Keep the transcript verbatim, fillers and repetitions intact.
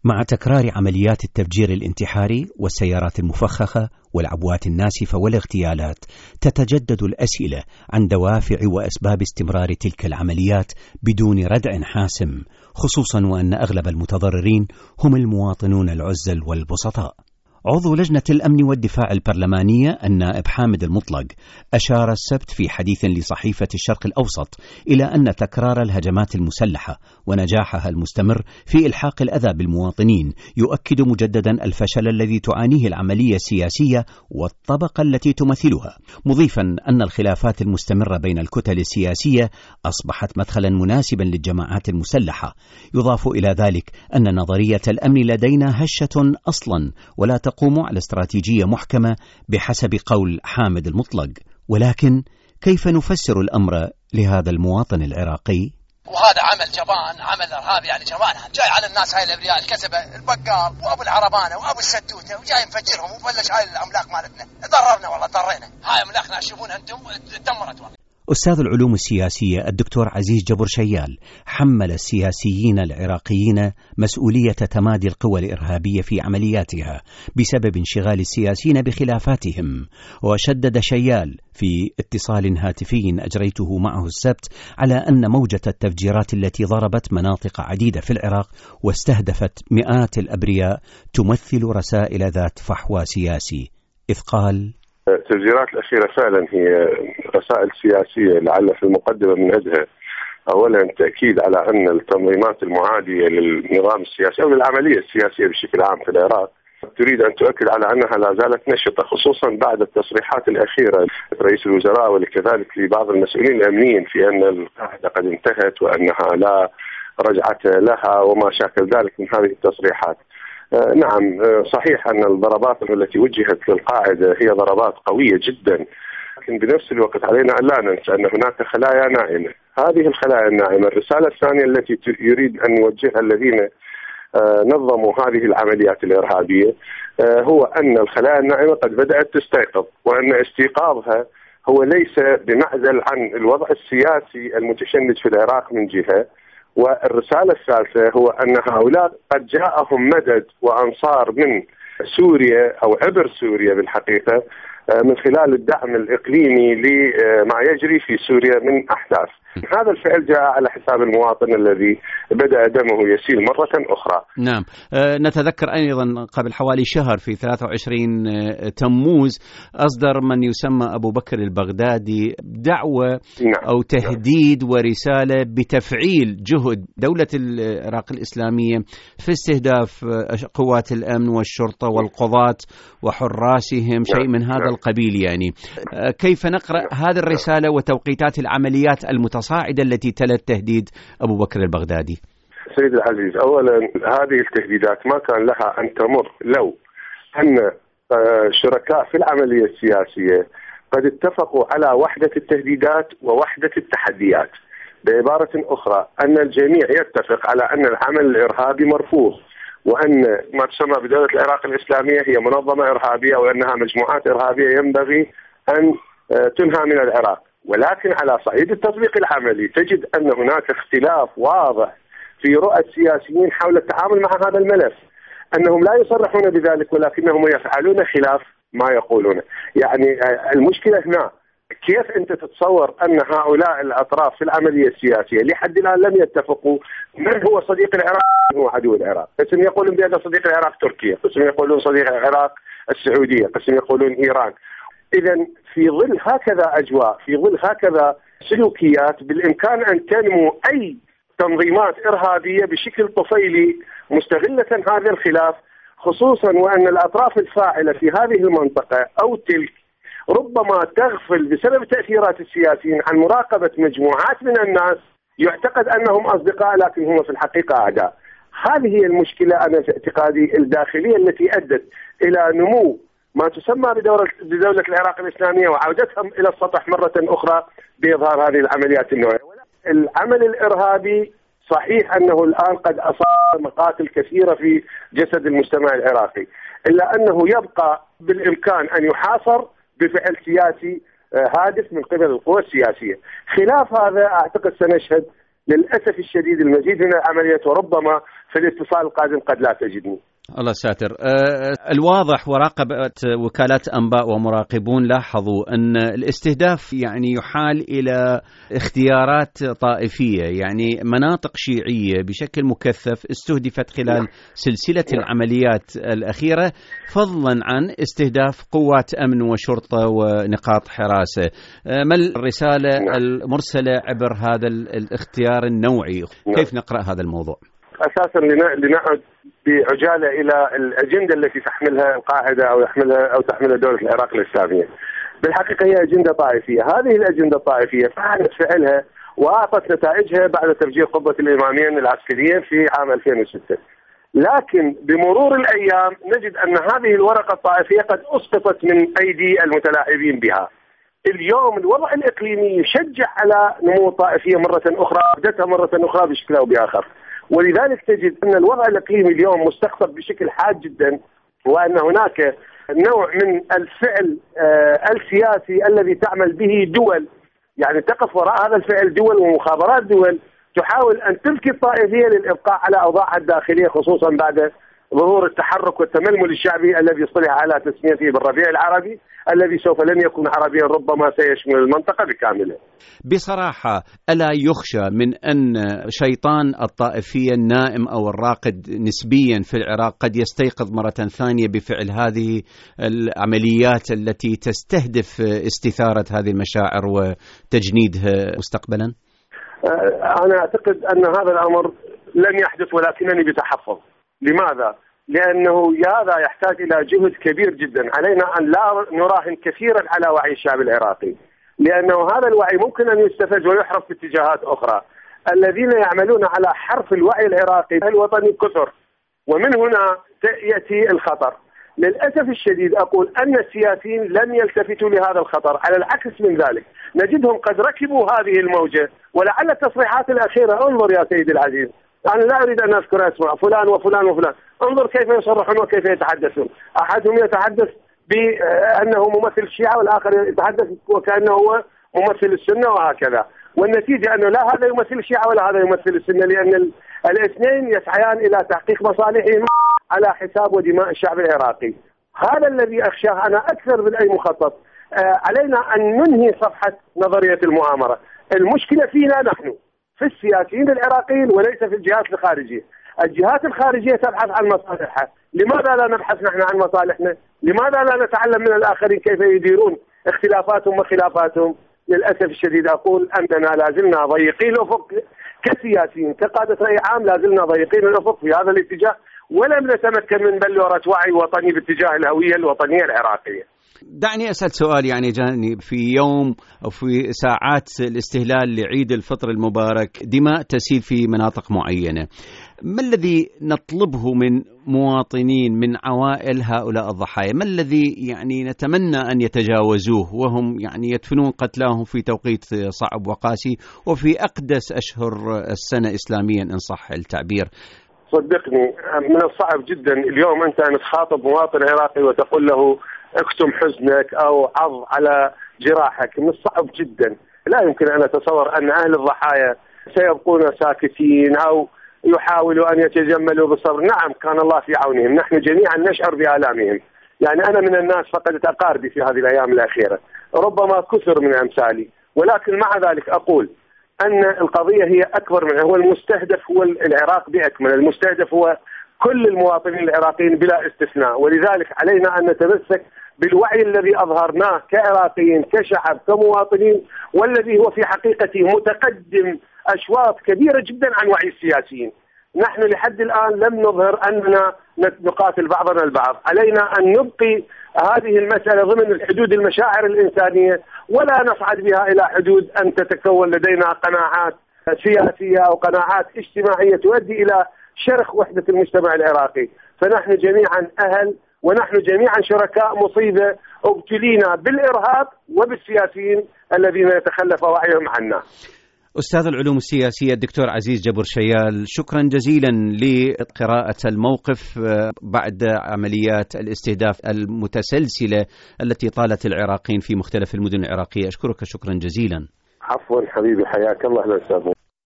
مع تكرار عمليات التفجير الانتحاري والسيارات المفخخة والعبوات الناسفة والاغتيالات، تتجدد الأسئلة عن دوافع وأسباب استمرار تلك العمليات بدون ردع حاسم، خصوصا وأن أغلب المتضررين هم المواطنون العزل والبسطاء. عضو لجنة الأمن والدفاع البرلمانية النائب حامد المطلق أشار السبت في حديث لصحيفة الشرق الأوسط إلى أن تكرار الهجمات المسلحة ونجاحها المستمر في إلحاق الأذى بالمواطنين يؤكد مجددا الفشل الذي تعانيه العملية السياسية والطبقة التي تمثلها، مضيفا أن الخلافات المستمرة بين الكتل السياسية أصبحت مدخلا مناسبا للجماعات المسلحة. يضاف إلى ذلك أن نظرية الأمن لدينا هشة أصلا ولا تقوم على استراتيجية محكمة بحسب قول حامد المطلق. ولكن كيف نفسر الأمر لهذا المواطن العراقي؟ وهذا عمل جبان، عمل إرهابي يعني جبان، جاي على الناس هاي الأبرياء الكسبة، البقال وأبو العربانة وأبو الستوتة، وجاي نفجرهم وبلش هاي الأملاك مالتنا. ضررنا والله ضرينا، هاي أملاكنا تشوفونها أنتم دمرت والله. أستاذ العلوم السياسية الدكتور عزيز جبر شيال حمل السياسيين العراقيين مسؤولية تمادي القوى الإرهابية في عملياتها بسبب انشغال السياسيين بخلافاتهم، وشدد شيال في اتصال هاتفي أجريته معه السبت على أن موجة التفجيرات التي ضربت مناطق عديدة في العراق واستهدفت مئات الأبرياء تمثل رسائل ذات فحوى سياسي، إذ قال: التفجيرات الأخيرة فعلا هي رسائل سياسية، لعل في المقدمة من أجلها أولا تأكيد على أن التنظيمات المعادية للنظام السياسي أو للعملية السياسية بشكل عام في العراق تريد أن تؤكد على أنها لا زالت نشطة، خصوصا بعد التصريحات الأخيرة رئيس الوزراء وكذلك لبعض المسؤولين الأمنيين في أن القاعدة قد انتهت وأنها لا رجعة لها وما شاكل ذلك من هذه التصريحات. نعم صحيح أن الضربات التي وجهت للقاعدة هي ضربات قوية جدا، لكن بنفس الوقت علينا أن لا ننسى أن هناك خلايا نائمة. هذه الخلايا النائمة الرسالة الثانية التي يريد أن يوجهها الذين نظموا هذه العمليات الإرهابية هو أن الخلايا النائمة قد بدأت تستيقظ، وأن استيقاظها هو ليس بمعزل عن الوضع السياسي المتشنج في العراق من جهة، والرسالة الثالثة هو أن هؤلاء قد جاءهم مدد وأنصار من سوريا أو عبر سوريا بالحقيقة من خلال الدعم الإقليمي لما يجري في سوريا من أحداث. هذا الفعل جاء على حساب المواطن الذي بدأ دمه يسيل مرة أخرى. نعم، أه نتذكر أيضا قبل حوالي شهر في ثلاثة وعشرين تموز أصدر من يسمى أبو بكر البغدادي دعوة نعم. أو تهديد نعم. ورسالة بتفعيل جهد دولة العراق الإسلامية في استهداف قوات الأمن والشرطة والقضاة وحراسهم، نعم. شيء من هذا نعم. القبيل يعني. أه كيف نقرأ نعم. هذه الرسالة وتوقيتات العمليات المتصاعدة الصاعدة التي تلت تهديد أبو بكر البغدادي؟ سيد العزيز، أولا هذه التهديدات ما كان لها أن تمر لو أن شركاء في العملية السياسية قد اتفقوا على وحدة التهديدات ووحدة التحديات. بعبارة أخرى أن الجميع يتفق على أن العمل الإرهابي مرفوض، وأن ما تسمى بدولة العراق الإسلامية هي منظمة إرهابية وأنها مجموعات إرهابية ينبغي أن تنهى من العراق. ولكن على صعيد التطبيق العملي تجد أن هناك اختلاف واضح في رؤى السياسيين حول التعامل مع هذا الملف، أنهم لا يصرحون بذلك ولكنهم يفعلون خلاف ما يقولون. يعني المشكلة هنا كيف أنت تتصور أن هؤلاء الأطراف في العملية السياسية لحد الآن لم يتفقوا من هو صديق العراق ومن هو عدو العراق؟ قسم يقولون بأن صديق العراق تركيا، قسم يقولون صديق العراق السعودية، قسم يقولون إيران. إذن في ظل هكذا أجواء، في ظل هكذا سلوكيات، بالإمكان أن تنمو أي تنظيمات إرهابية بشكل طفيلي مستغلة هذا الخلاف، خصوصا وأن الأطراف الفاعلة في هذه المنطقة أو تلك ربما تغفل بسبب تأثيرات السياسيين عن مراقبة مجموعات من الناس يعتقد أنهم أصدقاء لكن هم في الحقيقة أعداء. هذه هي المشكلة أنا في اعتقادي الداخلية التي أدت إلى نمو ما تسمى بدولة, بدولة العراق الإسلامية وعودتهم إلى السطح مرة أخرى بإظهار هذه العمليات النوعية. العمل الإرهابي صحيح أنه الآن قد أصاب مقاتل كثيرة في جسد المجتمع العراقي، إلا أنه يبقى بالإمكان أن يحاصر بفعل سياسي هادف من قبل القوى السياسية. خلاف هذا أعتقد سنشهد للأسف الشديد المزيد من العمليات، وربما في الاتصال القادم قد لا تجدني. الله ساتر. أه الواضح وراقبت وكالات أنباء ومراقبون لاحظوا أن الاستهداف يعني يحال إلى اختيارات طائفية، يعني مناطق شيعية بشكل مكثف استهدفت خلال سلسلة العمليات الأخيرة، فضلا عن استهداف قوات أمن وشرطة ونقاط حراسة. أه ما الرسالة المرسلة عبر هذا الاختيار النوعي؟ كيف نقرأ هذا الموضوع؟ أساسا لنعد بعجالة إلى الأجندة التي تحملها القاعدة أو يحملها أو تحملها دولة العراق الإسلامية. بالحقيقة هي أجندة طائفية. هذه الأجندة الطائفية فعلت فعلها وأعطت نتائجها بعد تفجير قبة الإمامين العسكريين في عام ألفين وستة. لكن بمرور الأيام نجد أن هذه الورقة الطائفية قد أسقطت من أيدي المتلاعبين بها. اليوم الوضع الإقليمي يشجع على نمو الطائفية مرة أخرى، عودتها مرة أخرى بشكل أو بآخر. ولذلك تجد أن الوضع الإقليمي اليوم مستقطب بشكل حاد جدا، وأن هناك نوع من الفعل السياسي الذي تعمل به دول، يعني تقف وراء هذا الفعل دول ومخابرات دول تحاول أن تبكي الطائفية للإبقاء على أوضاعها الداخلية، خصوصا بعد ظهور التحرك والتململ الشعبي الذي يصطلح على تسميته بالربيع العربي، الذي سوف لن يكون عربيا، ربما سيشمل المنطقة بكاملها. بصراحة ألا يخشى من أن شيطان الطائفية النائم أو الراقد نسبيا في العراق قد يستيقظ مرة ثانية بفعل هذه العمليات التي تستهدف استثارة هذه المشاعر وتجنيدها مستقبلا؟ أنا أعتقد أن هذا الأمر لن يحدث، ولكنني بتحفظ. لماذا؟ لأنه هذا يحتاج إلى جهد كبير جدا. علينا أن لا نراهن كثيرا على وعي الشعب العراقي، لأنه هذا الوعي ممكن أن يستفز ويحرف باتجاهات أخرى. الذين يعملون على حرف الوعي العراقي الوطني كثر، ومن هنا يأتي الخطر. للأسف الشديد أقول أن السياسيين لم يلتفتوا لهذا الخطر، على العكس من ذلك نجدهم قد ركبوا هذه الموجة. ولعل التصريحات الأخيرة، انظر يا سيدي العزيز، أنا لا أريد أن أذكر أسماء فلان وفلان وفلان، انظر كيف يصرحون وكيف يتحدثون. أحدهم يتحدث بأنه ممثل الشيعة، والآخر يتحدث وكأنه هو ممثل السنة، وهكذا. والنتيجة أنه لا هذا يمثل الشيعة ولا هذا يمثل السنة، لأن الاثنين يسعيان إلى تحقيق مصالحهم على حساب ودماء الشعب العراقي. هذا الذي أخشاه أنا أكثر من أي مخطط. آه علينا أن ننهي صفحة نظرية المؤامرة. المشكلة فينا نحن، في السياسيين العراقيين، وليس في الجهات الخارجية. الجهات الخارجية تبحث عن مصالحها، لماذا لا نبحث نحن عن مصالحنا؟ لماذا لا نتعلم من الآخرين كيف يديرون اختلافاتهم وخلافاتهم؟ للأسف الشديد أقول أننا لازلنا ضيقين الأفق كسياسيين، كقادة رأي عام لازلنا ضيقين الأفق في هذا الاتجاه، ولم نتمكن من بلورة وعي وطني باتجاه الهوية الوطنية العراقية. دعني أسأل سؤال يعني جاني، في يوم أو في ساعات الاستهلال لعيد الفطر المبارك دماء تسيل في مناطق معينة، ما الذي نطلبه من مواطنين من عوائل هؤلاء الضحايا؟ ما الذي يعني نتمنى أن يتجاوزوه وهم يعني يدفنون قتلاهم في توقيت صعب وقاسي وفي أقدس أشهر السنة إسلاميا إن صح التعبير؟ صدقني من الصعب جدا اليوم أنت أن تخاطب مواطن عراقي وتقول له اكتم حزنك أو عض على جراحك. من الصعب جدا. لا يمكن أن أتصور أن أهل الضحايا سيبقون ساكتين أو يحاولوا أن يتجملوا بالصبر. نعم كان الله في عونهم، نحن جميعا نشعر بآلامهم. يعني أنا من الناس فقدت أقاربي في هذه الأيام الأخيرة، ربما كثر من أمثالي، ولكن مع ذلك أقول أن القضية هي أكبر من هو المستهدف هو العراق بأكمل، المستهدف هو كل المواطنين العراقيين بلا استثناء. ولذلك علينا أن نتمسك بالوعي الذي أظهرناه كعراقيين كشعب كمواطنين، والذي هو في حقيقته متقدم أشواط كبيرة جدا عن وعي السياسيين. نحن لحد الآن لم نظهر أننا نقاتل بعضنا البعض. علينا أن نبقي هذه المسألة ضمن الحدود المشاعر الإنسانية، ولا نصعد بها إلى حدود أن تتكون لدينا قناعات سياسية أو قناعات اجتماعية تؤدي إلى شرخ وحدة المجتمع العراقي. فنحن جميعا أهل، ونحن جميعا شركاء مصيبة ابتلينا بالإرهاب وبالسياسيين الذين يتخلف وعيهم عنا. أستاذ العلوم السياسية الدكتور عزيز جبر شيال، شكرا جزيلا لقراءة الموقف بعد عمليات الاستهداف المتسلسلة التي طالت العراقيين في مختلف المدن العراقية. أشكرك شكرا جزيلا. عفوا حبيبي، حياك الله. لا